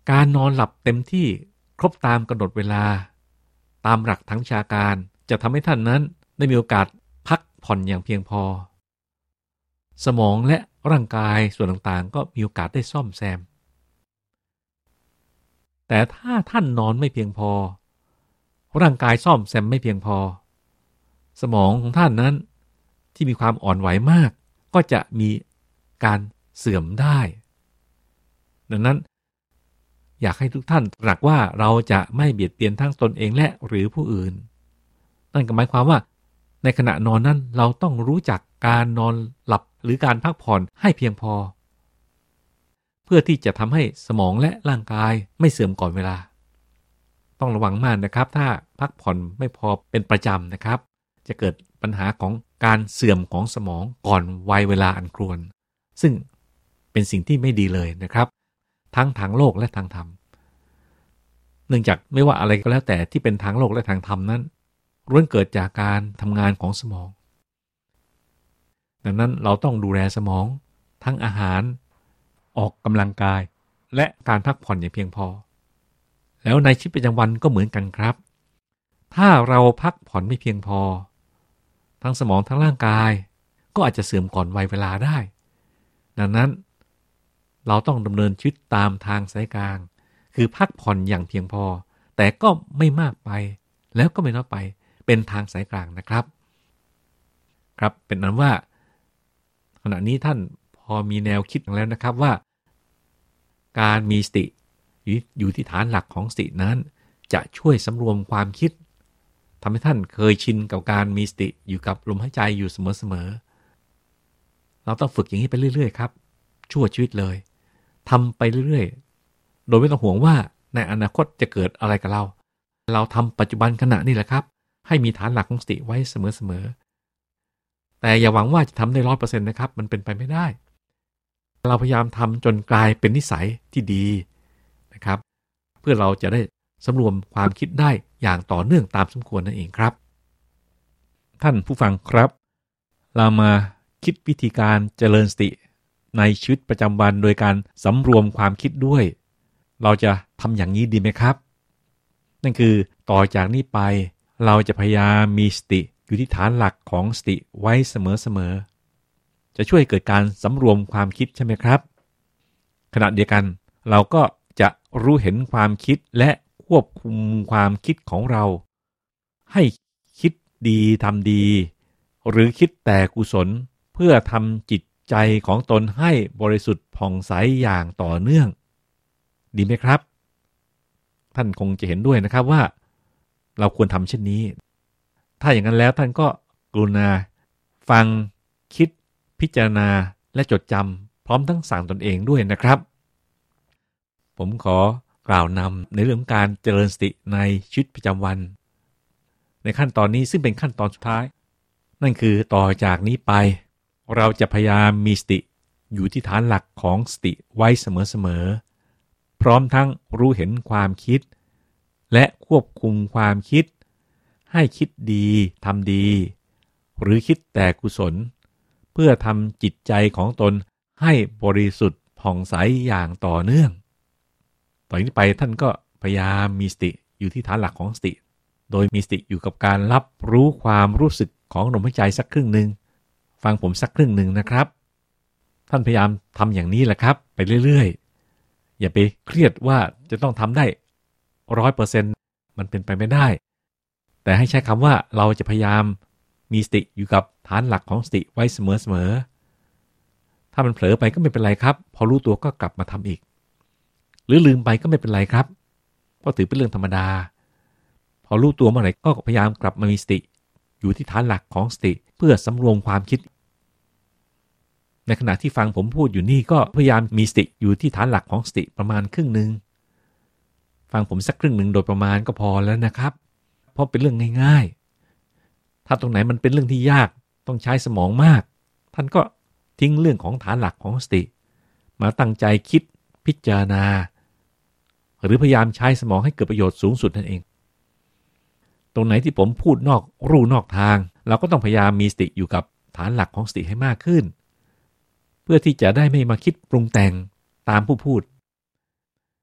การนอนหลับเต็มที่ครบตามกำหนดเวลาตามหลักทางวิชาการจะทำให้ท่านนั้นได้มีโอกาสพักผ่อนอย่างเพียงพอสมองและร่างกายส่วนต่างๆก็มีโอกาสได้ซ่อมแซมแต่ถ้าท่านนอนไม่เพียงพอร่างกายซ่อมแซมไม่เพียงพอสมองของท่านนั้นที่มีความอ่อนไหวมากก็จะมีการเสื่อมได้ดังนั้นอยากให้ทุกท่านตระหนักว่าเราจะไม่เบียดเบียนทั้งตนเองและหรือผู้อื่นนั่นก็หมายความว่าในขณะนอนนั้นเราต้องรู้จักการนอนหลับหรือการพักผ่อนให้เพียงพอเพื่อที่จะทำให้สมองและร่างกายไม่เสื่อมก่อนเวลาต้องระวังมากนะครับถ้าพักผ่อนไม่พอเป็นประจำนะครับจะเกิดปัญหาของการเสื่อมของสมองก่อนวัยเวลาอันควรซึ่งเป็นสิ่งที่ไม่ดีเลยนะครับทั้งทางโลกและทางธรรมเนื่องจากไม่ว่าอะไรก็แล้วแต่ที่เป็นทางโลกและทางธรรมนั้นล้วนเกิดจากการทำงานของสมองดังนั้นเราต้องดูแลสมองทั้งอาหารออกกำลังกายและการพักผ่อนอย่างเพียงพอแล้วในชีวิตประจำวันก็เหมือนกันครับถ้าเราพักผ่อนไม่เพียงพอทั้งสมองทั้งร่างกายก็อาจจะเสื่อมก่อนวัยเวลาได้ดังนั้นเราต้องดำเนินชีวิตตามทางสายกลางคือพักผ่อนอย่างเพียงพอแต่ก็ไม่มากไปแล้วก็ไม่น้อยไปเป็นทางสายกลางนะครับครับเป็นนั้นว่าขณะนี้ท่านพอมีแนวคิดแล้วนะครับว่าการมีสติอยู่ที่ฐานหลักของสตินั้นจะช่วยสำรวมความคิดทำให้ท่านเคยชินกับการมีสติอยู่กับลมหายใจอยู่เสมอๆเราต้องฝึกอย่างนี้ไปเรื่อยๆครับชั่วชีวิตเลยทำไปเรื่อยๆโดยไม่ต้องห่วงว่าในอนาคตจะเกิดอะไรกับเราทำปัจจุบันขณะนี่แหละครับให้มีฐานหลักของสติไว้เสมอๆแต่อย่าหวังว่าจะทำได้ 100% นะครับมันเป็นไปไม่ได้เราพยายามทำจนกลายเป็นนิสัยที่ดีนะครับเพื่อเราจะได้สำรวมความคิดได้อย่างต่อเนื่องตามสมควรนั่นเองครับท่านผู้ฟังครับเรามาคิดวิธีการเจริญสติในชีวิตประจำวันโดยการสำรวมความคิดด้วยเราจะทำอย่างนี้ดีไหมครับนั่นคือต่อจากนี้ไปเราจะพยายามมีสติอยู่ที่ฐานหลักของสติไว้เสมอๆจะช่วยเกิดการสำรวมความคิดใช่ไหมครับขณะเดียวกันเราก็จะรู้เห็นความคิดและควบคุมความคิดของเราให้คิดดีทำดีหรือคิดแต่กุศลเพื่อทำจิตใจของตนให้บริสุทธิ์ผ่องใสอย่างต่อเนื่องดีไหมครับท่านคงจะเห็นด้วยนะครับว่าเราควรทำเช่นนี้ถ้าอย่างนั้นแล้วท่านก็กรุณาฟังคิดพิจารณาและจดจำพร้อมทั้งสั่งตนเองด้วยนะครับผมขอกล่าวนำในเรื่องการเจริญสติในชีวิตประจำวันในขั้นตอนนี้ซึ่งเป็นขั้นตอนสุดท้ายนั่นคือต่อจากนี้ไปเราจะพยายามมีสติอยู่ที่ฐานหลักของสติไว้เสมอๆพร้อมทั้งรู้เห็นความคิดและควบคุมความคิดให้คิดดีทำดีหรือคิดแต่กุศลเพื่อทำจิตใจของตนให้บริสุทธิ์ผ่องใสอย่างต่อเนื่องต่อจากนี้ไปท่านก็พยายามมีสติอยู่ที่ฐานหลักของสติโดยมีสติอยู่กับการรับรู้ความรู้สึกของลมหายใจสักครึ่งหนึ่งฟังผมสักครึ่งหนึ่งนะครับท่านพยายามทำอย่างนี้แหละครับไปเรื่อยๆอย่าไปเครียดว่าจะต้องทำได้ 100% มันเป็นไปไม่ได้แต่ให้ใช้คำว่าเราจะพยายามมีสติอยู่กับฐานหลักของสติไว้เสมอๆถ้ามันเผลอไปก็ไม่เป็นไรครับพอรู้ตัวก็กลับมาทำอีกหรือลืมไปก็ไม่เป็นไรครับเพราะถือเป็นเรื่องธรรมดาพอรู้ตัวเมื่อไหร่ก็พยายามกลับมามีสติอยู่ที่ฐานหลักของสติเพื่อสำรวมความคิดในขณะที่ฟังผมพูดอยู่นี่ก็พยายามมีสติอยู่ที่ฐานหลักของสติประมาณครึ่งนึงฟังผมสักครึ่งนึงโดยประมาณก็พอแล้วนะครับเพราะเป็นเรื่องง่ายๆถ้าตรงไหนมันเป็นเรื่องที่ยากต้องใช้สมองมากท่านก็ทิ้งเรื่องของฐานหลักของสติมาตั้งใจคิดพิจารณาหรือพยายามใช้สมองให้เกิดประโยชน์สูงสุดนั่นเองตรงไหนที่ผมพูดนอกรูนอกทางเราก็ต้องพยายามมีสติอยู่กับฐานหลักของสติให้มากขึ้นเพื่อที่จะได้ไม่มาคิดปรุงแต่งตามผู้พูด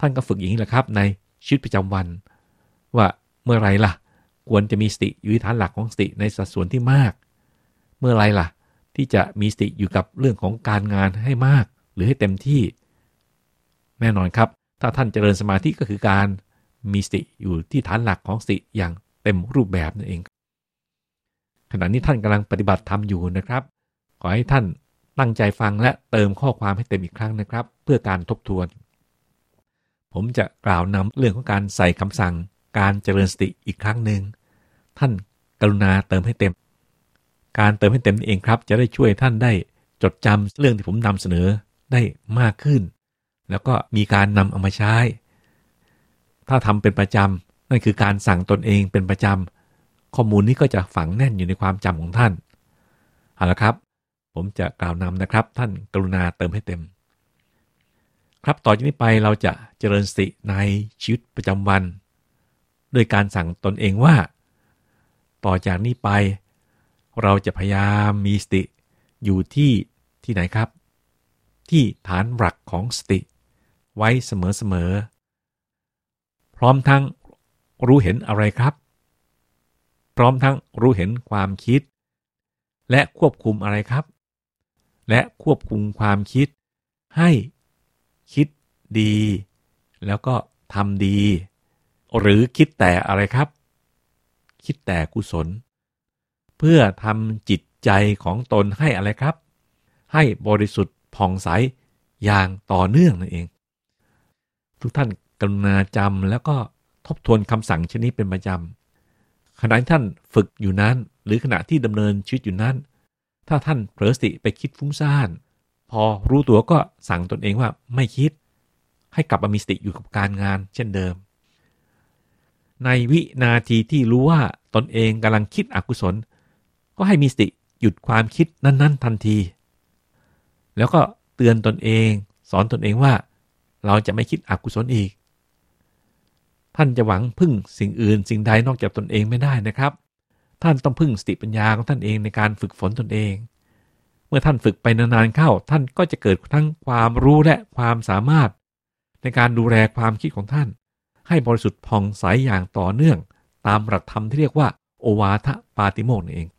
ท่านก็ฝึกอย่างนี้แหละครับในชีวิตประจำวันว่าเมื่อไรล่ะควรจะมีสติอยู่ที่ฐานหลักของสติในสัดส่วนที่มากเมื่อไรล่ะที่จะมีสติอยู่กับเรื่องของการงานให้มากหรือให้เต็มที่แน่นอนครับถ้าท่านเจริญสมาธิก็คือการมีสติอยู่ที่ฐานหลักของสติอย่างเต็มรูปแบบนั่นเองขณะนี้ท่านกำลังปฏิบัติธรรมอยู่นะครับขอให้ท่านตั้งใจฟังและเติมข้อความให้เต็มอีกครั้งนะครับเพื่อการทบทวนผมจะกล่าวนำเรื่องของการใส่คำสั่งการเจริญสติอีกครั้งหนึ่งท่านกรุณาเติมให้เต็มการเติมให้เต็มนี่เองครับจะได้ช่วยท่านได้จดจำเรื่องที่ผมนำเสนอได้มากขึ้นแล้วก็มีการนำเอามาใช้ถ้าทำเป็นประจำนั่นคือการสั่งตนเองเป็นประจำข้อมูลนี้ก็จะฝังแน่นอยู่ในความจำของท่านเอาละครับผมจะกล่าวนำนะครับท่านกรุณาเติมให้เต็มครับต่อจากนี้ไปเราจะเจริญสติในชีวิตประจำวันโดยการสั่งตนเองว่าต่อจากนี้ไปเราจะพยายามมีสติอยู่ที่ไหนครับที่ฐานหลักของสติไว้เสมอพร้อมทั้งรู้เห็นอะไรครับพร้อมทั้งรู้เห็นความคิดและควบคุมอะไรครับและควบคุมความคิดให้คิดดีแล้วก็ทำดีหรือคิดแต่อะไรครับคิดแต่กุศลเพื่อทำจิตใจของตนให้อะไรครับให้บริสุทธิ์ผ่องใสอย่างต่อเนื่องนั่นเองทุกท่านกรุณาจำแล้วก็ทบทวนคำสั่งชนิดเป็นประจำขณะที่ท่านฝึกอยู่นั้นหรือขณะที่ดำเนินชีวิตอยู่นั้นถ้าท่านเผลอสติไปคิดฟุ้งซ่านพอรู้ตัวก็สั่งตนเองว่าไม่คิดให้กลับมามีสติอยู่กับการงานเช่นเดิมในวินาทีที่รู้ว่าตนเองกำลังคิดอกุศลก็ให้มีสติหยุดความคิดนั้นๆทันทีแล้วก็เตือนตนเองสอนตนเองว่าเราจะไม่คิดอกุศลอีกท่านจะหวังพึ่งสิ่งอื่นสิ่งใดนอกจากตนเองไม่ได้นะครับท่านต้องพึ่งสติปัญญาของท่านเองในการฝึกฝนตนเองเมื่อท่านฝึกไปนานๆเข้าท่านก็จะเกิดทั้งความรู้และความสามารถในการดูแลความคิดของท่านให้บริสุทธิ์ผ่องใสอย่างต่อเนื่องตามหลักธรรมที่เรียกว่าโอวาทปาติโมกข์นั่นเอง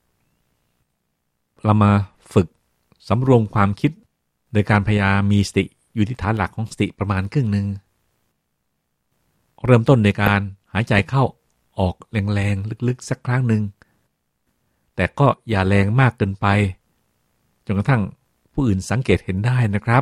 เรามาฝึกสำรวมความคิดโดยการพยายามมีสติอยู่ที่ฐานหลักของสติประมาณครึ่งหนึ่งเริ่มต้นในการหายใจเข้าออกแรงๆลึกๆสักครั้งหนึ่งแต่ก็อย่าแรงมากเกินไปจนกระทั่งผู้อื่นสังเกตเห็นได้นะครับ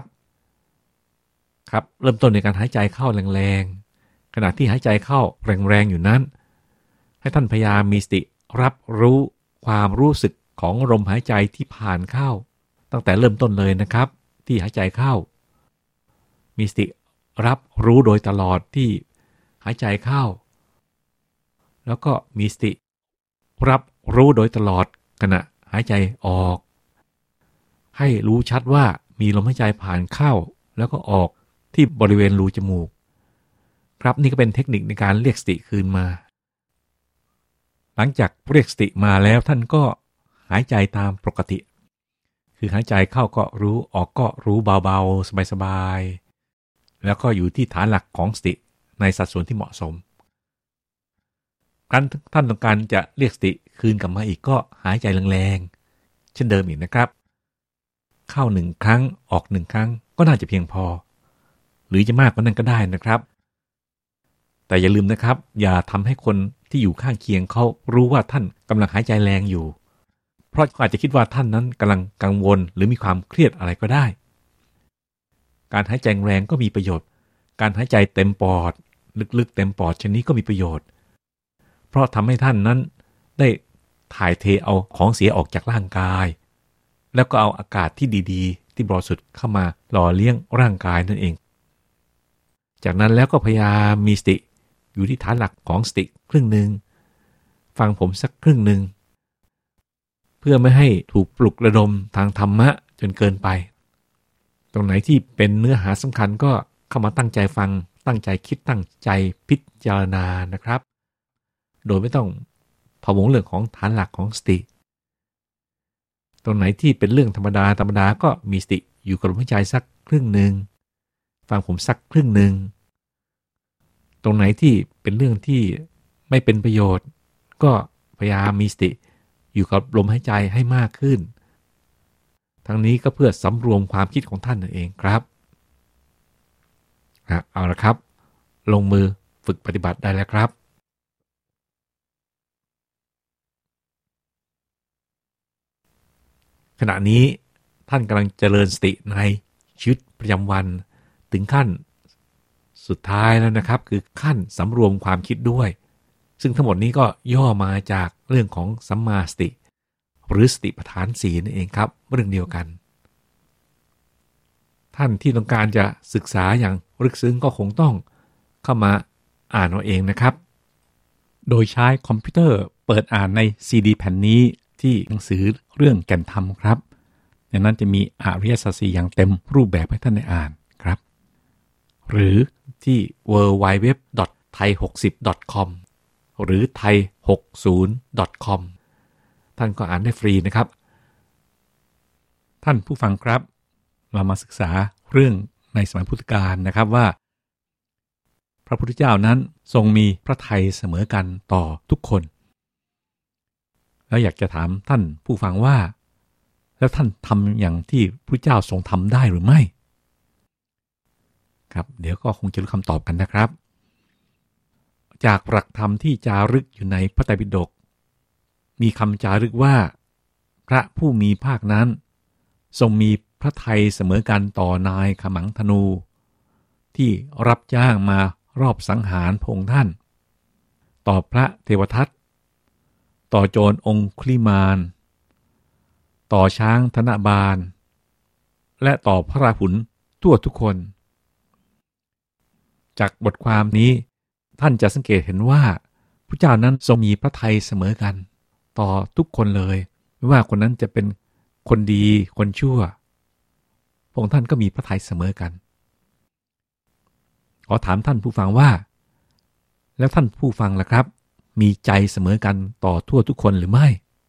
เริ่มต้นในการหายใจเข้าแรงๆขณะที่หายใจเข้าแรงๆอยู่นั้นให้ท่านพยายามมีสติรับรู้ความรู้สึกของลมหายใจที่ผ่านเข้าตั้งแต่เริ่มต้นเลยนะครับที่หายใจเข้ามีสติรับรู้โดยตลอดที่หายใจเข้าแล้วก็มีสติรับรู้โดยตลอดขณะหายใจออกให้รู้ชัดว่ามีลมหายใจผ่านเข้าแล้วก็ออกที่บริเวณรูจมูกครับนี่ก็เป็นเทคนิคในการเรียกสติคืนมาหลังจากเรียกสติมาแล้วท่านก็หายใจตามปกติคือหายใจเข้าก็รู้ออกก็รู้เบาๆสบายๆแล้วก็อยู่ที่ฐานหลักของสติในสัดส่วนที่เหมาะสมท่านต้องการจะเรียกสติคืนกลับมาอีกก็หายใจแรงๆเช่นเดิมอีกนะครับเข้า1ครั้งออก1ครั้งก็น่าจะเพียงพอหรือจะมากกว่านั้นก็ได้นะครับแต่อย่าลืมนะครับอย่าทำให้คนที่อยู่ข้างเคียงเขารู้ว่าท่านกำลังหายใจแรงอยู่เพราะเขาอาจจะคิดว่าท่านนั้นกำลังกังวลหรือมีความเครียดอะไรก็ได้การหายใจแรงก็มีประโยชน์การหายใจเต็มปอดลึกๆเต็มปอดชนิดก็มีประโยชน์เพราะทำให้ท่านนั้นได้ถ่ายเทเอาของเสียออกจากร่างกายแล้วก็เอาอากาศที่ดีๆที่บริสุทธิ์เข้ามาหล่อเลี้ยงร่างกายนั่นเองจากนั้นแล้วก็พยายามมีสติอยู่ที่ฐานหลักของสติครึ่งหนึ่งฟังผมสักครึ่งหนึ่งเพื่อไม่ให้ถูกปลุกระดมทางธรรมะจนเกินไปตรงไหนที่เป็นเนื้อหาสำคัญก็เข้ามาตั้งใจฟังตั้งใจคิดตั้งใจพิจารณานะครับโดยไม่ต้องพะวงเรื่องของฐานหลักของสติตรงไหนที่เป็นเรื่องธรรมดาก็มีสติอยู่กับลมหายใจสักครึ่งหนึ่งฟังผมสักครึ่งหนึ่งตรงไหนที่เป็นเรื่องที่ไม่เป็นประโยชน์ก็พยายามมีสติอยู่กับลมหายใจให้มากขึ้นทั้งนี้ก็เพื่อสำรวมความคิดของท่านนั่นเองครับเอาละครับลงมือฝึกปฏิบัติได้แล้วครับขณะนี้ท่านกำลังเจริญสติในชีวิตประจำวันถึงขั้นสุดท้ายแล้วนะครับคือขั้นสำรวมความคิดด้วยซึ่งทั้งหมดนี้ก็ย่อมาจากเรื่องของสัมมาสติหรือสติปัฏฐาน4นั่นเองครับเรื่องเดียวกันท่านที่ต้องการจะศึกษาอย่างลึกซึ้งก็คงต้องเข้ามาอ่านเอาเองนะครับโดยใช้คอมพิวเตอร์เปิดอ่านในซีดีแผ่นนี้ที่หนังสือเรื่องแก่นธรรมครับในนั้นจะมีอริยสัจ 4อย่างเต็มรูปแบบให้ท่านได้อ่านครับหรือที่ www.thai60.com หรือ thai60.com ท่านก็อ่านได้ฟรีนะครับท่านผู้ฟังครับเรามาศึกษาเรื่องในสมัยพุทธกาลนะครับว่าพระพุทธเจ้านั้นทรงมีพระทัยเสมอกันต่อทุกคนแล้วอยากจะถามท่านผู้ฟังว่าแล้วท่านทำอย่างที่พระเจ้าทรงทำได้หรือไม่ครับเดี๋ยวก็คงจะรู้คำตอบกันนะครับจากหลักธรรมที่จารึกอยู่ในพระไตรปิฎกมีคำจารึกว่าพระผู้มีภาคนั้นทรงมีพระทัยเสมอกันต่อนายขมังธนูที่รับจ้างมารอบสังหารพระองค์ท่านต่อพระเทวทัตต่อโจรองคุลิมานต่อช้างธนบาลและต่อพระราหุลทั่วทุกคนจากบทความนี้ท่านจะสังเกตเห็นว่าพระเจ้านั้นทรงมีพระทัยเสมอกันต่อทุกคนเลยไม่ว่าคนนั้นจะเป็นคนดีคนชั่วพระองค์ท่านก็มีพระทัยเสมอกันขอถามท่านผู้ฟังว่าแล้วท่านผู้ฟังล่ะครับมีใจเสมอกันต่อทั่วทุกคนหรือไม่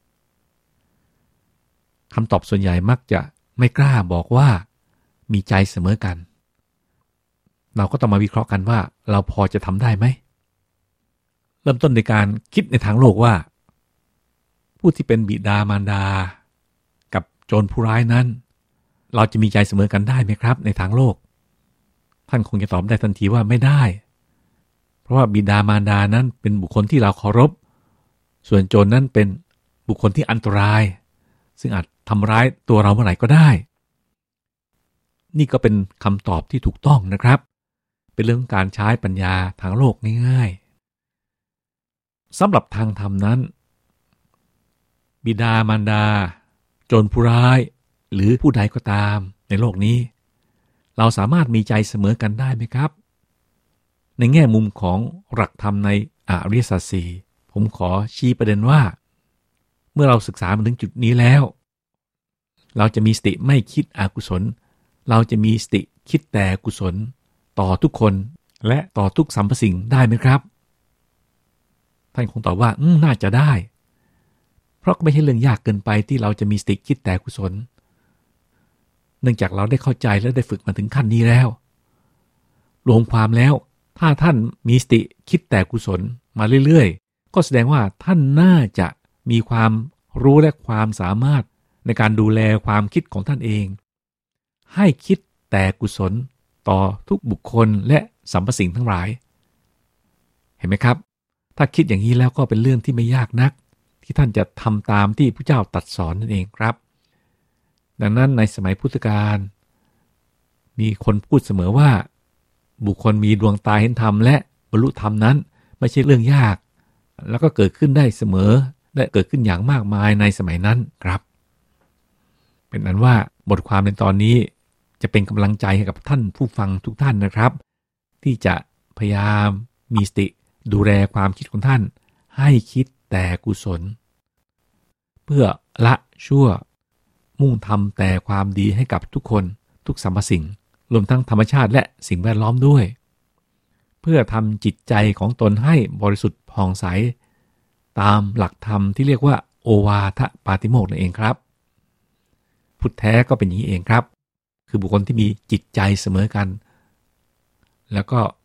คำตอบส่วนใหญ่มักจะไม่กล้าบอกว่ามีใจเสมอกันเราก็ต้องมาวิเคราะห์กันว่าเราพอจะทำได้ไหมเริ่มต้นในการคิดในทางโลกว่าผู้ที่เป็นบิดามารดากับโจรผู้ร้ายนั้นเราจะมีใจเสมอกันได้ไหมครับในทางโลกท่านคงจะตอบได้ทันทีว่าไม่ได้เพราะว่าบิดามารดานั้นเป็นบุคคลที่เราเคารพส่วนโจรนั้นเป็นบุคคลที่อันตรายซึ่งอาจทำร้ายตัวเราเมื่อไหร่ก็ได้นี่ก็เป็นคำตอบที่ถูกต้องนะครับเป็นเรื่องการใช้ปัญญาทางโลกง่ายๆสำหรับทางธรรมนั้นบิดามารดาโจรผู้ร้ายหรือผู้ใดก็ตามในโลกนี้เราสามารถมีใจเสมอกันได้ไหมครับในแง่มุมของหลักธรรมในอริยสัจ 4ผมขอชี้ประเด็นว่าเมื่อเราศึกษามาถึงจุดนี้แล้วเราจะมีสติไม่คิดอกุศลเราจะมีสติคิดแต่กุศลต่อทุกคนและต่อทุกสรรพสิ่งได้ไหมครับท่านคงตอบว่าน่าจะได้เพราะไม่ใช่เรื่องยากเกินไปที่เราจะมีสติคิดแต่กุศลเนื่องจากเราได้เข้าใจและได้ฝึกมาถึงขั้นนี้แล้วรวมความแล้วถ้าท่านมีสติคิดแต่กุศลมาเรื่อยๆก็แสดงว่าท่านน่าจะมีความรู้และความสามารถในการดูแลความคิดของท่านเองให้คิดแต่กุศลต่อทุกบุคคลและสรรพสิ่งทั้งหลายเห็นไหมครับถ้าคิดอย่างนี้แล้วก็เป็นเรื่องที่ไม่ยากนักที่ท่านจะทำตามที่พระเจ้าตรัสสอนนั่นเองครับดังนั้นในสมัยพุทธกาลมีคนพูดเสมอว่าบุคคลมีดวงตาเห็นธรรมและบรรลุธรรมนั้นไม่ใช่เรื่องยากแล้วก็เกิดขึ้นได้เสมอและเกิดขึ้นอย่างมากมายในสมัยนั้นครับเป็นนั้นว่าบทความในตอนนี้จะเป็นกำลังใจให้กับท่านผู้ฟังทุกท่านนะครับที่จะพยายามมีสติดูแลความคิดของท่านให้คิดแต่กุศลเพื่อละชั่วมุ่งทำแต่ความดีให้กับทุกคนทุกสรรพสิ่งรวมทั้งธรรมชาติและสิ่งแวดล้อมด้วยเพื่อทำจิตใจของตนให้บริสุทธิ์ผ่องใสตามหลักธรรมที่เรียกว่าโอวาทปาติโมกข์นั่นเองครับพุทธแท้ก็เป็นอย่างนี้เองครับคือบุคคลที่มีจิตใจเสมอกันแล้วก็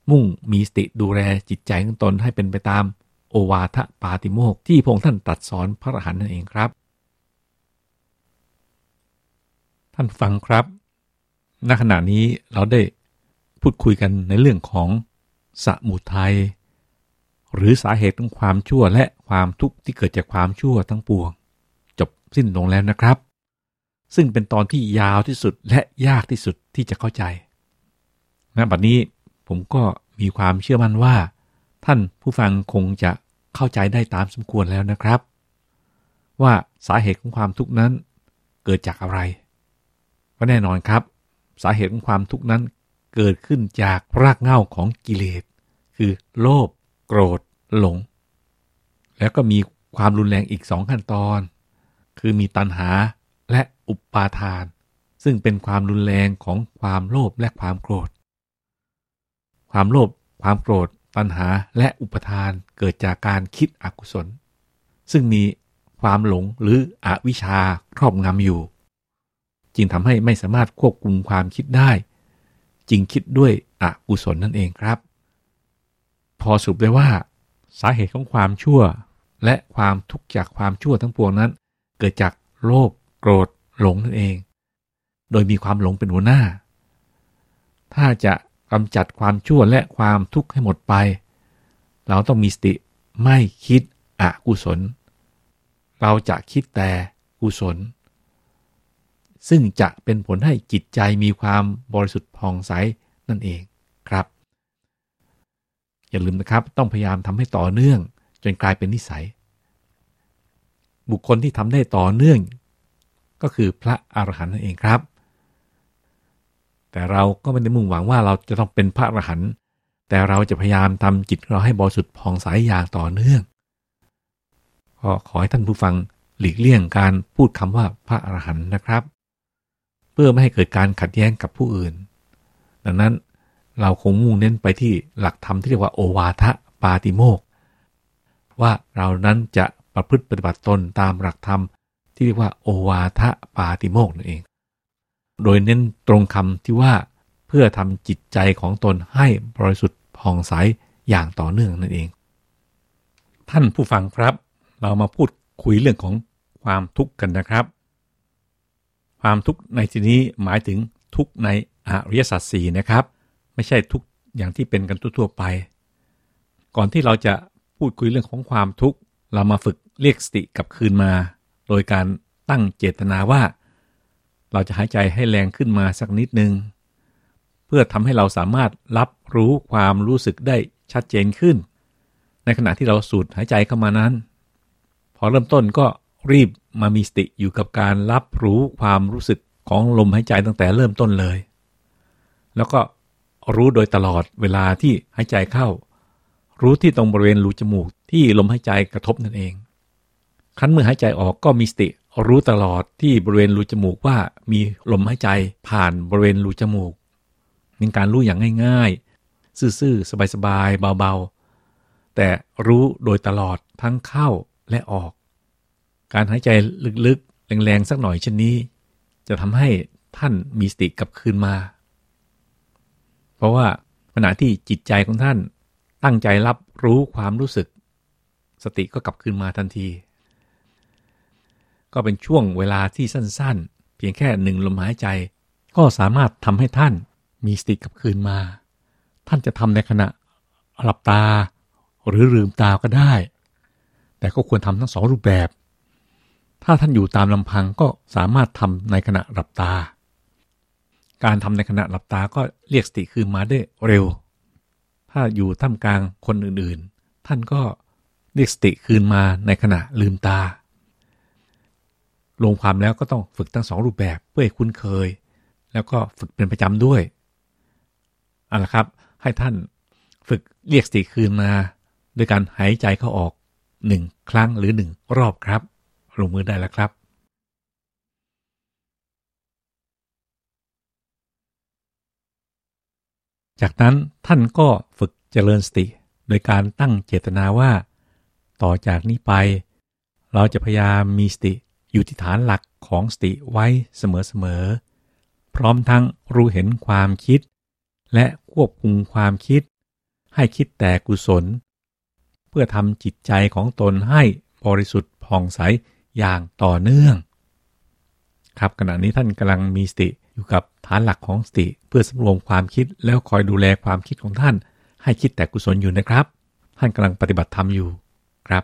มุ่งมีสติดูแลจิตใจของตนให้เป็นไปตามโอวาทปาติโมกข์ที่พระองค์ท่านตรัสสอนพระอรหันต์นั่นเองครับท่านฟังครับณขณะนี้เราได้พูดคุยกันในเรื่องของสมุทัยหรือสาเหตุของความชั่วและความทุกข์ที่เกิดจากความชั่วทั้งปวงจบสิ้นลงแล้วนะครับซึ่งเป็นตอนที่ยาวที่สุดและยากที่สุดที่จะเข้าใจณบัดนี้ผมก็มีความเชื่อมั่นว่าท่านผู้ฟังคงจะเข้าใจได้ตามสมควรแล้วนะครับว่าสาเหตุของความทุกข์นั้นเกิดจากอะไรก็แน่นอนครับสาเหตุของความทุกข์นั้นเกิดขึ้นจากรากเหง้าของกิเลสคือโลภโกรธหลงแล้วก็มีความรุนแรงอีก2ขั้นตอนคือมีตัณหาและอุปาทานซึ่งเป็นความรุนแรงของความโลภและความโกรธความโลภความโกรธตัณหาและอุปาทานเกิดจากการคิดอกุศลซึ่งมีความหลงหรืออวิชชาครอบงำอยู่จึงทำให้ไม่สามารถควบคุมความคิดได้จึงคิดด้วยอกุศลนั่นเองครับพอสรุปได้ว่าสาเหตุของความชั่วและความทุกข์จากความชั่วทั้งปวงนั้นเกิดจากโลภโกรธหลงนั่นเองโดยมีความหลงเป็นหัวหน้าถ้าจะกำจัดความชั่วและความทุกข์ให้หมดไปเราต้องมีสติไม่คิดอกุศลเราจะคิดแต่กุศลซึ่งจะเป็นผลให้จิตใจมีความบริสุทธิ์ผ่องใสนั่นเองครับอย่าลืมนะครับต้องพยายามทำให้ต่อเนื่องจนกลายเป็นนิสัยบุคคลที่ทำได้ต่อเนื่องก็คือพระอรหันต์นั่นเองครับแต่เราก็ไม่ได้มุ่งหวังว่าเราจะต้องเป็นพระอรหันต์แต่เราจะพยายามทำจิตเราให้บริสุทธิ์ผ่องใสอย่างต่อเนื่องก็ขอให้ท่านผู้ฟังหลีกเลี่ยงการพูดคำว่าพระอรหันต์นะครับเพื่อไม่ให้เกิดการขัดแย้งกับผู้อื่นดังนั้นเราคงมุ่งเน้นไปที่หลักธรรมที่เรียกว่าโอวาทปาติโมกข์ว่าเรานั้นจะประพฤติปฏิบัติตนตามหลักธรรมที่เรียกว่าโอวาทปาติโมกข์นั่นเองโดยเน้นตรงคำที่ว่าเพื่อทำจิตใจของตนให้บริสุทธิ์ผ่องใสอย่างต่อเนื่องนั่นเองท่านผู้ฟังครับเรามาพูดคุยเรื่องของความทุกข์กันนะครับความทุกข์ในที่นี้หมายถึงทุกข์ในอริยสัจสี่นะครับไม่ใช่ทุกข์อย่างที่เป็นกันทั่วๆไปก่อนที่เราจะพูดคุยเรื่องของความทุกข์เรามาฝึกเรียกสติกลับคืนมาโดยการตั้งเจตนาว่าเราจะหายใจให้แรงขึ้นมาสักนิดนึงเพื่อทำให้เราสามารถรับรู้ความรู้สึกได้ชัดเจนขึ้นในขณะที่เราสูดหายใจเข้ามานั้นพอเริ่มต้นก็รีบมามีสติอยู่กับการรับรู้ความรู้สึกของลมหายใจตั้งแต่เริ่มต้นเลยแล้วก็รู้โดยตลอดเวลาที่หายใจเข้ารู้ที่ตรงบริเวณรูจมูกที่ลมหายใจกระทบนั่นเองครั้นเมื่อหายใจออกก็มีสติรู้ตลอดที่บริเวณรูจมูกว่ามีลมหายใจผ่านบริเวณรูจมูกเป็นการรู้อย่างง่ายๆซื่อๆสบายๆเบาๆแต่รู้โดยตลอดทั้งเข้าและออกการหายใจลึกๆแรงๆสักหน่อยเช่นนี้จะทำให้ท่านมีสติกลับคืนมาเพราะว่าขณะที่จิตใจของท่านตั้งใจรับรู้ความรู้สึกสติก็กลับคืนมาทันทีก็เป็นช่วงเวลาที่สั้นๆเพียงแค่1ลมหายใจก็สามารถทำให้ท่านมีสติกลับคืนมาท่านจะทำในขณะหลับตาหรือลืมตาก็ได้แต่ก็ควรทำทั้ง2รูปแบบถ้าท่านอยู่ตามลำพังก็สามารถทำในขณะหลับตาการทำในขณะหลับตาก็เรียกสติคืนมาได้เร็วถ้าอยู่ท่ามกลางคนอื่นๆท่านก็เรียกสติคืนมาในขณะลืมตาลงความแล้วก็ต้องฝึกทั้ง2รูปแบบเพื่อให้คุ้นเคยแล้วก็ฝึกเป็นประจำด้วยเอาล่ะครับให้ท่านฝึกเรียกสติคืนมาโดยการหายใจเข้าออก1ครั้งหรือ1รอบครับลงมือได้แล้วครับจากนั้นท่านก็ฝึกเจริญสติโดยการตั้งเจตนาว่าต่อจากนี้ไปเราจะพยายามมีสติอยู่ที่ฐานหลักของสติไว้เสมอๆพร้อมทั้งรู้เห็นความคิดและควบคุมความคิดให้คิดแต่กุศลเพื่อทำจิตใจของตนให้บริสุทธิ์ผ่องใสอย่างต่อเนื่องครับขณะนี้ท่านกำลังมีสติอยู่กับฐานหลักของสติเพื่อสำรวมความคิดแล้วคอยดูแลความคิดของท่านให้คิดแต่กุศลอยู่นะครับท่านกำลังปฏิบัติธรรมอยู่ครับ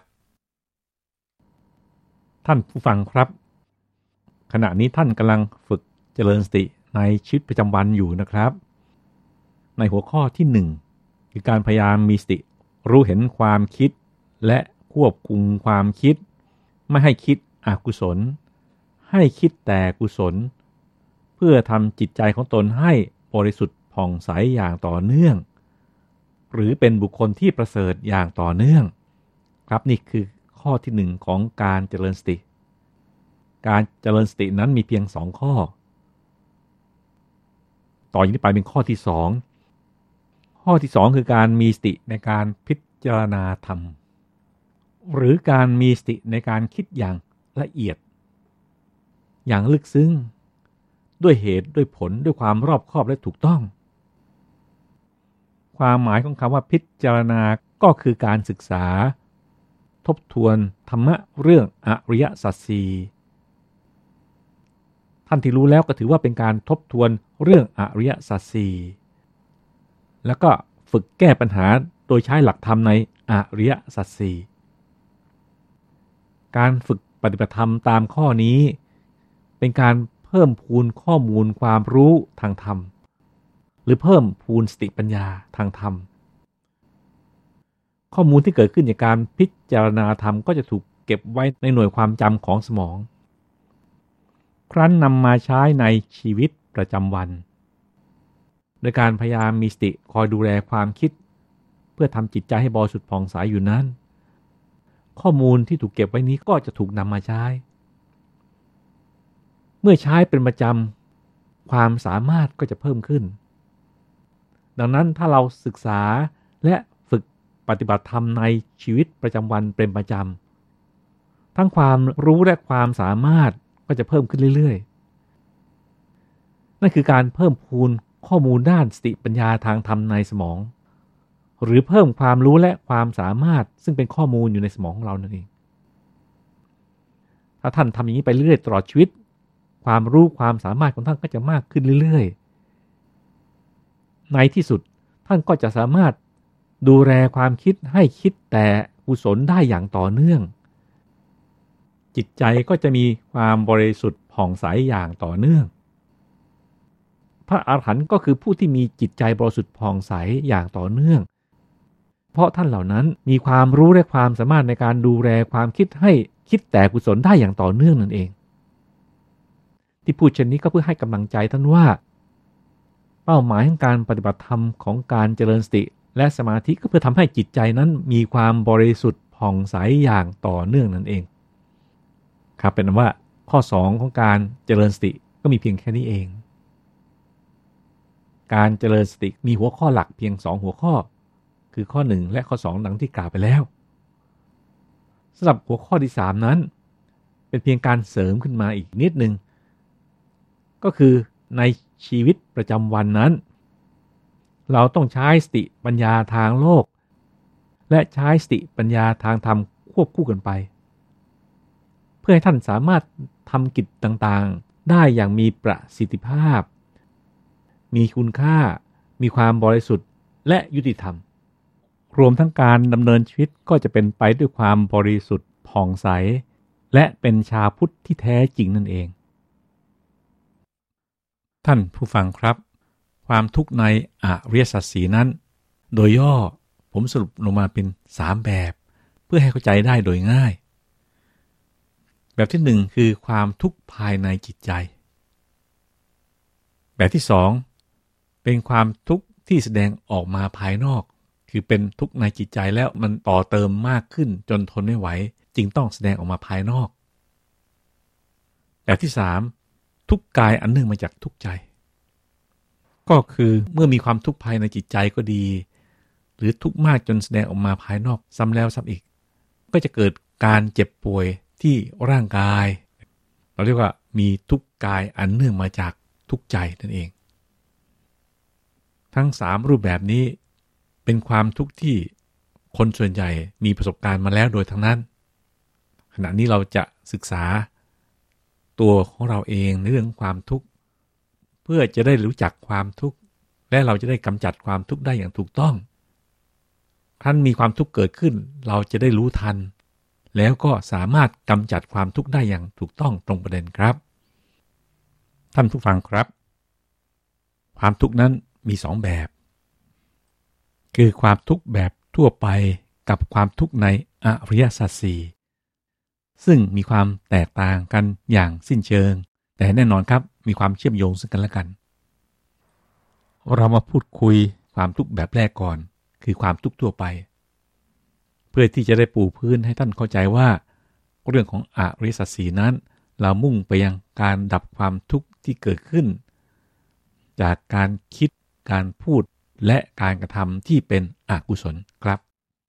ท่านผู้ฟังครับขณะนี้ท่านกำลังฝึกเจริญสติในชีวิตประจำวันอยู่นะครับในหัวข้อที่1คือการพยายามมีสติรู้เห็นความคิดและควบคุมความคิดไม่ให้คิดอกุศลให้คิดแต่กุศลเพื่อทำจิตใจของตนให้บริสุทธิ์ผ่องใสอย่างต่อเนื่องหรือเป็นบุคคลที่ประเสริฐอย่างต่อเนื่องครับนี่คือข้อที่1ของการเจริญสติการเจริญสตินั้นมีเพียง2ข้อต่อจากนี้ไปเป็นข้อที่2ข้อที่2คือการมีสติในการพิจารณาธรรมหรือการมีสติในการคิดอย่างละเอียดอย่างลึกซึ้งด้วยเหตุด้วยผลด้วยความรอบคอบและถูกต้องความหมายของคำว่าพิจารณาก็คือการศึกษาทบทวนธรรมะเรื่องอริยสัจสี่ท่านที่รู้แล้วก็ถือว่าเป็นการทบทวนเรื่องอริยสัจสี่แล้วก็ฝึกแก้ปัญหาโดยใช้หลักธรรมในอริยสัจสี่การฝึกปฏิบัติธรรมตามข้อนี้เป็นการเพิ่มพูนข้อมูลความรู้ทางธรรมหรือเพิ่มพูนสติปัญญาทางธรรมข้อมูลที่เกิดขึ้นจากการพิจารณาธรรมก็จะถูกเก็บไว้ในหน่วยความจำของสมองครั้นนำมาใช้ในชีวิตประจำวันโดยการพยายามมีสติคอยดูแลความคิดเพื่อทำจิตใจให้บริสุทธิ์ผ่องใสอยู่นั้นข้อมูลที่ถูกเก็บไว้นี้ก็จะถูกนำมาใช้เมื่อใช้เป็นประจำความสามารถก็จะเพิ่มขึ้นดังนั้นถ้าเราศึกษาและฝึกปฏิบัติธรรมในชีวิตประจำวันเป็นประจำทั้งความรู้และความสามารถก็จะเพิ่มขึ้นเรื่อยๆนั่นคือการเพิ่มพูนข้อมูลด้านสติปัญญาทางธรรมในสมองหรือเพิ่มความรู้และความสามารถซึ่งเป็นข้อมูลอยู่ในสมองของเรานั่นเองถ้าท่านทำอย่างนี้ไปเรื่อยตลอดชีวิตความรู้ความสามารถของท่านก็จะมากขึ้นเรื่อยๆในที่สุดท่านก็จะสามารถดูแลความคิดให้คิดแต่กุศลได้อย่างต่อเนื่องจิตใจก็จะมีความบริสุทธิ์ผ่องใสอย่างต่อเนื่องพระอรหันต์ก็คือผู้ที่มีจิตใจบริสุทธิ์ผ่องใสอย่างต่อเนื่องเพราะท่านเหล่านั้นมีความรู้และความสามารถในการดูแลความคิดให้คิดแต่กุศลได้อย่างต่อเนื่องนั่นเองที่พูดเช่นนี้ก็เพื่อให้กำลังใจท่านว่าเป้าหมายของการปฏิบัติธรรมของการเจริญสติและสมาธิก็เพื่อทำให้จิตใจนั้นมีความบริสุทธิ์ผ่องใสอย่างต่อเนื่องนั่นเองครับเป็นว่าข้อ2ของการเจริญสติก็มีเพียงแค่นี้เองการเจริญสติมีหัวข้อหลักเพียง2หัวข้อคือข้อ1และข้อ2ดังที่กล่าวไปแล้วสำหรับหัวข้อที่3นั้นเป็นเพียงการเสริมขึ้นมาอีกนิดนึงก็คือในชีวิตประจำวันนั้นเราต้องใช้สติปัญญาทางโลกและใช้สติปัญญาทางธรรมควบคู่กันไปเพื่อให้ท่านสามารถทำกิจต่างๆได้อย่างมีประสิทธิภาพมีคุณค่ามีความบริสุทธิ์และยุติธรรมรวมทั้งการดำเนินชีวิตก็จะเป็นไปด้วยความบริสุทธิ์ผ่องใสและเป็นชาวพุทธที่แท้จริงนั่นเองท่านผู้ฟังครับความทุกข์ในอริยสัจสี่นั้นโดยย่อผมสรุปลงมาเป็น3แบบเพื่อให้เข้าใจได้โดยง่ายแบบที่1คือความทุกข์ภายในจิตใจแบบที่2เป็นความทุกข์ที่แสดงออกมาภายนอกคือเป็นทุกข์ในจิตใจแล้วมันต่อเติมมากขึ้นจนทนไม่ไหวจึงต้องแสดงออกมาภายนอกแบบที่3ทุกข์กายอันเนื่องมาจากทุกข์ใจก็คือเมื่อมีความทุกข์ภายในจิตใจก็ดีหรือทุกข์มากจนแสดงออกมาภายนอกซ้ำแล้วซ้ำอีกก็จะเกิดการเจ็บป่วยที่ร่างกายเราเรียกว่ามีทุกข์กายอันเนื่องมาจากทุกข์ใจนั่นเองทั้ง3รูปแบบนี้เป็นความทุกข์ที่คนส่วนใหญ่มีประสบการณ์มาแล้วโดยทั้งนั้นขณะนี้เราจะศึกษาตัวของเราเองในเรื่องความทุกข์เพื่อจะได้รู้จักความทุกข์และเราจะได้กำจัดความทุกข์ได้อย่างถูกต้องท่านมีความทุกข์เกิดขึ้นเราจะได้รู้ทันแล้วก็สามารถกำจัดความทุกข์ได้อย่างถูกต้องตรงประเด็นครับท่านผู้ฟังครับความทุกข์นั้นมีสองแบบคือความทุกข์แบบทั่วไปกับความทุกข์ในอริยสัจสี่ซึ่งมีความแตกต่างกันอย่างสิ้นเชิงแต่แน่นอนครับมีความเชื่อมโยงซึ่งกันและกันเรามาพูดคุยความทุกข์แบบแรกก่อนคือความทุกข์ทั่วไปเพื่อที่จะได้ปูพื้นให้ท่านเข้าใจว่าเรื่องของอริยสัจสี่นั้นเรามุ่งไปยังการดับความทุกข์ที่เกิดขึ้นจากการคิดการพูดและการกระทำที่เป็นอกุศลครับ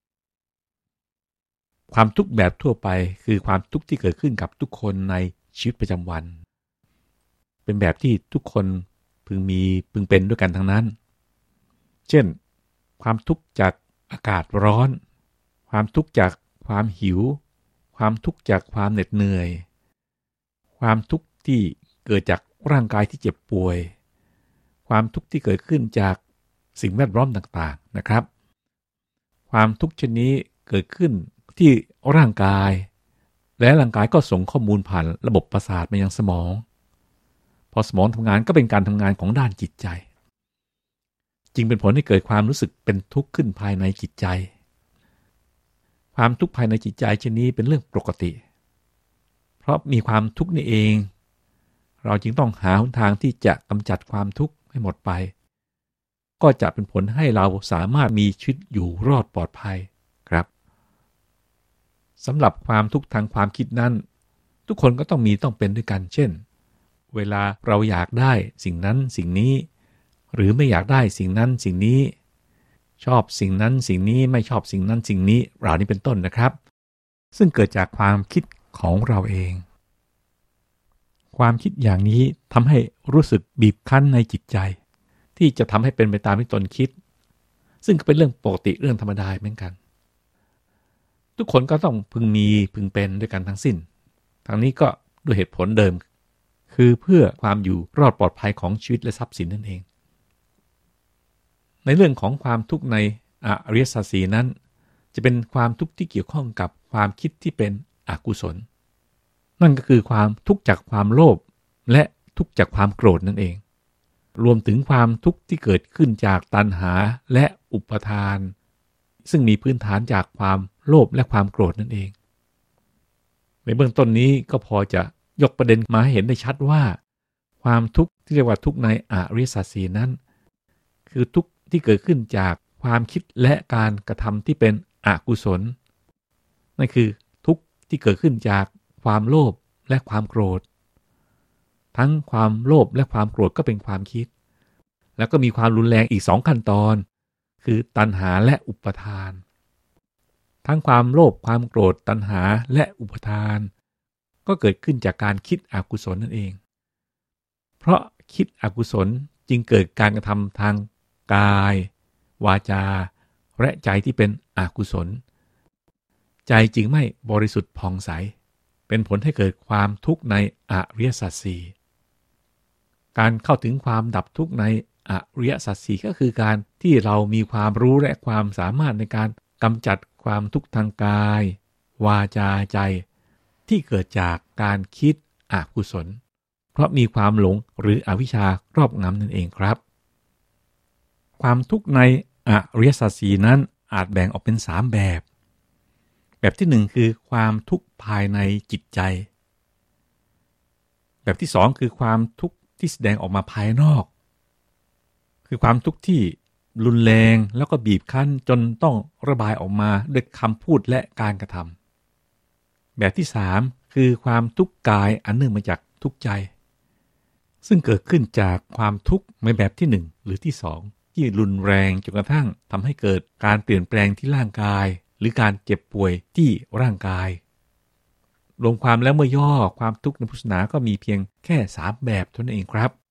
ความทุกข์แบบทั่วไปคือความทุกข์ที่เกิดขึ้นกับทุกคนในชีวิตประจำวันเป็นแบบที่ทุกคนพึงเป็นด้วยกันทั้งนั้นเช่นความทุกข์จากอากาศร้อนความทุกข์จากความหิวความทุกข์จากความเหน็ดเหนื่อยความทุกข์ที่เกิดจากร่างกายที่เจ็บป่วยความทุกข์ที่เกิดขึ้นจากสิ่งแวดล้อมต่างๆนะครับความทุกข์ชนิดนี้เกิดขึ้นที่ร่างกายและร่างกายก็ส่งข้อมูลผ่านระบบประสาทมายังสมองพอสมองทำงานก็เป็นการทำงานของด้านจิตใจจึงเป็นผลให้เกิดความรู้สึกเป็นทุกข์ขึ้นภายในจิตใจความทุกข์ภายในจิตใจชนิดนี้เป็นเรื่องปกติเพราะมีความทุกข์นี่เองเราจึงต้องหาหนทางที่จะกำจัดความทุกข์ให้หมดไปก็จะเป็นผลให้เราสามารถมีชีวิตอยู่รอดปลอดภัยครับสำหรับความทุกข์ทางความคิดนั้นทุกคนก็ต้องเป็นด้วยกันเช่นเวลาเราอยากได้สิ่งนั้นสิ่งนี้หรือไม่อยากได้สิ่งนั้นสิ่งนี้ชอบสิ่งนั้นสิ่งนี้ไม่ชอบสิ่งนั้นสิ่งนี้เหล่านี้เป็นต้นนะครับซึ่งเกิดจากความคิดของเราเองความคิดอย่างนี้ทำให้รู้สึกบีบคั้นในจิตใจที่จะทำให้เป็นไปตามที่ตนคิดซึ่งเป็นเรื่องปกติเรื่องธรรมดาเหมือนกันทุกคนก็ต้องพึงเป็นด้วยกันทั้งสิ้นทางนี้ก็ด้วยเหตุผลเดิมคือเพื่อความอยู่รอดปลอดภัยของชีวิตและทรัพย์สินนั่นเองในเรื่องของความทุกข์ในอริยสัจสี่นั้นจะเป็นความทุกข์ที่เกี่ยวข้องกับความคิดที่เป็นอกุศลนั่นก็คือความทุกข์จากความโลภและทุกข์จากความโกรธนั่นเองรวมถึงความทุกข์ที่เกิดขึ้นจากตัณหาและอุปทานซึ่งมีพื้นฐานจากความโลภและความโกรธนั่นเองในเบื้องต้นนี้ก็พอจะยกประเด็นมาให้เห็นได้ชัดว่าความทุกข์ที่เรียกว่าทุกข์ในอริยสัจสี่นั้นคือทุกข์ที่เกิดขึ้นจากความคิดและการกระทำที่เป็นอกุศลนั่นคือทุกข์ที่เกิดขึ้นจากความโลภและความโกรธทั้งความโลภและความโกรธก็เป็นความคิดแล้วก็มีความรุนแรงอีก2ขั้นตอนคือตัณหาและอุปทานทั้งความโลภความโกรธตัณหาและอุปทานก็เกิดขึ้นจากการคิดอกุศลนั่นเองเพราะคิดอกุศลจึงเกิดการกระทำทางกายวาจาและใจที่เป็นอกุศลใจจึงไม่บริสุทธิ์ผ่องใสเป็นผลให้เกิดความทุกข์ในอริยสัจสี่การเข้าถึงความดับทุกข์ในอริยสัจสี่ก็คือการที่เรามีความรู้และความสามารถในการกำจัดความทุกข์ทางกายวาจาใจที่เกิดจากการคิดอกุศลเพราะมีความหลงหรืออวิชชาครอบงำนั่นเองครับความทุกข์ในอริยสัจสี่นั้นอาจแบ่งออกเป็น3แบบที่1คือความทุกข์ภายในจิตใจแบบที่2คือความทุกข์ที่แสดงออกมาภายนอกคือความทุกข์ที่รุนแรงแล้วก็บีบคั้นจนต้องระบายออกมาด้วยคำพูดและการกระทำแบบที่3คือความทุกข์กายอันเนื่องมาจากทุกข์ใจซึ่งเกิดขึ้นจากความทุกข์ในแบบที่1หรือที่2ที่รุนแรงจนกระทั่งทำให้เกิดการเปลี่ยนแปลงที่ร่างกายหรือการเจ็บป่วยที่ร่างกายรวมความแล้วเมื่อย่อความทุกข์ในพุทธศาสนาก็มีเพียงแค่3แบบเท่านั้นเองครับ